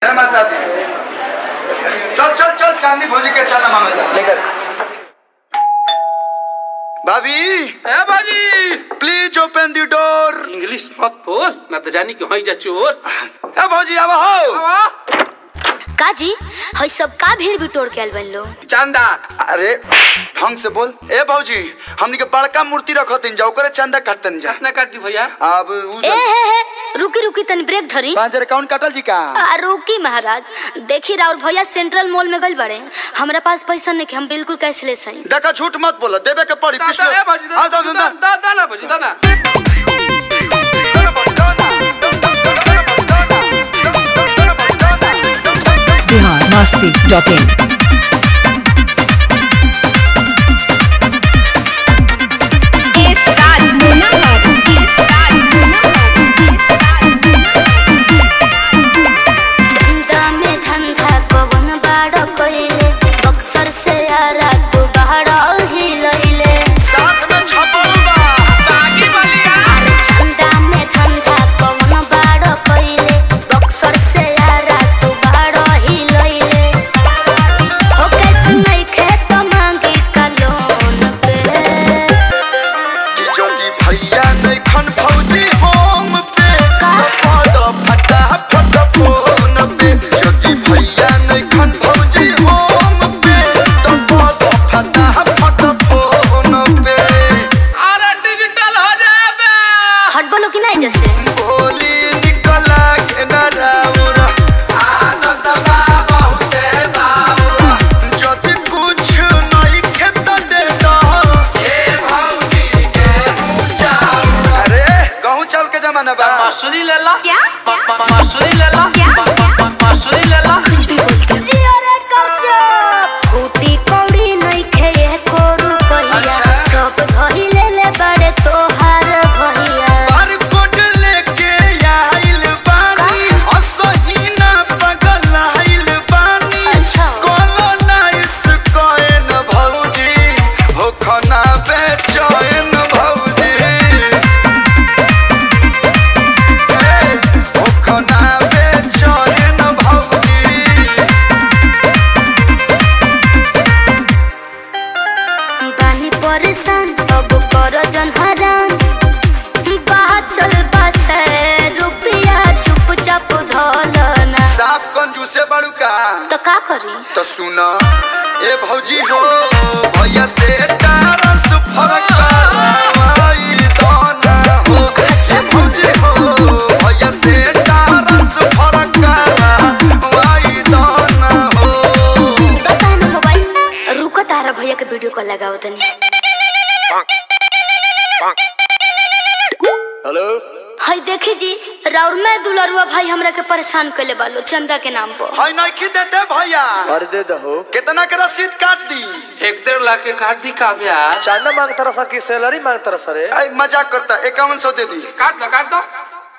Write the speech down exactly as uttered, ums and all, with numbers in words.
माता दी। चल चल चल चांदी भौजी के चंदा मांगे जा लेकर। भाभी ए भाजी please open the door. English मत बोल ना तो जानी क्यों ही जा चोर। ए भौजी आवा हो। आवा काजी हई सब का भीड़ बिटोर के आइल बन लो। चंदा अरे ढंग से बोल। ए भौजी हमनी के बड़का मूर्ति रखतिन जा ओकरे चंदा काटतन जा। कितना काट दी भैया? अब ए हे हे रुकी रुकी तनी ब्रेक धरी। पांच हजार अकाउंट काटल जी का? आ रुकी महाराज देखी राउर भैया सेंट्रल मॉल में गइल बड़े। हमरा पास पैसा नहीं, हम बिल्कुल कैशलेस हई। देखा झूठ मत बोल, देबे के पड़ी। दादा ए भाजी दादा दादा दादा भाजी दादा बिहार मस्ती डॉट इन। मसूरी ले ला क्या मसूरी ले ला मसूरी ले ला कुछ भी बोलते हैं। जी अरे कश्यप फूटी कौड़ी नहीं खे को रुपया सब धरी ले ले बड़े तोहार भैया। पर कोट लेके आइल बानी असही ना पगल आइल बानी। अच्छा कोलो ना इस कोइन भौजी हो खाना बेचैन भौजी। परेशान अब करो जन हरान बात चल बस रुपया चुपचाप धोलना। साफ कंजूसे बड़ू का तो का करी? तो सुना ए भौजी हो भैया से टारस फरक करवाई दोना हो। ए भौजी हो भैया से टारस फरक करवाई दोना हो। तो कहना मोबाइल रुको तारा भैया के वीडियो कॉल लगाओ तनी। हेलो हाय देखी जी राउर में दुलरुआ भाई हमरा के परेशान कइले बालो चंदा के नाम पर। हाय नहीं की दे दे भैया। अरे दे दो कितना के रसीद काट दी? एक डेढ़ लाख के काट दी का ब्याज? चांदा मांगता रहा की सैलरी मांगता रहा सर? मजाक करता इक्यावन सौ दे दी। काट दो काट दो